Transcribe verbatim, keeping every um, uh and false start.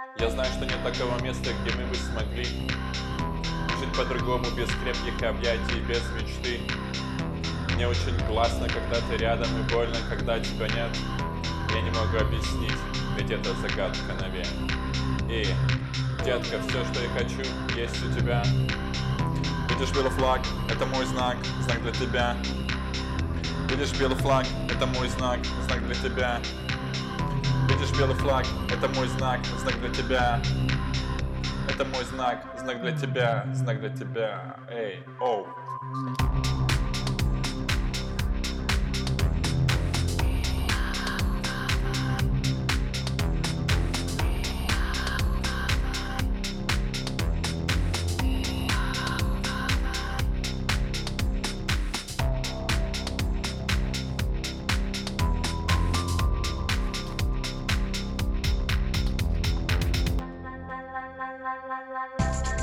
Я знаю, что нет такого места, где мы бы смогли жить по-другому, без крепких объятий, без мечты. Мне очень классно, когда ты рядом, и больно, когда тебя нет. Я не могу объяснить, ведь это загадка навек. И, детка, все, что я хочу, есть у тебя. Видишь белый флаг, это мой знак, знак для тебя. Видишь белый флаг, это мой знак, знак для тебя. Видишь белый флаг, это мой знак, знак для тебя. Это мой знак, знак для тебя, знак для тебя. Эй, оу. la la la la la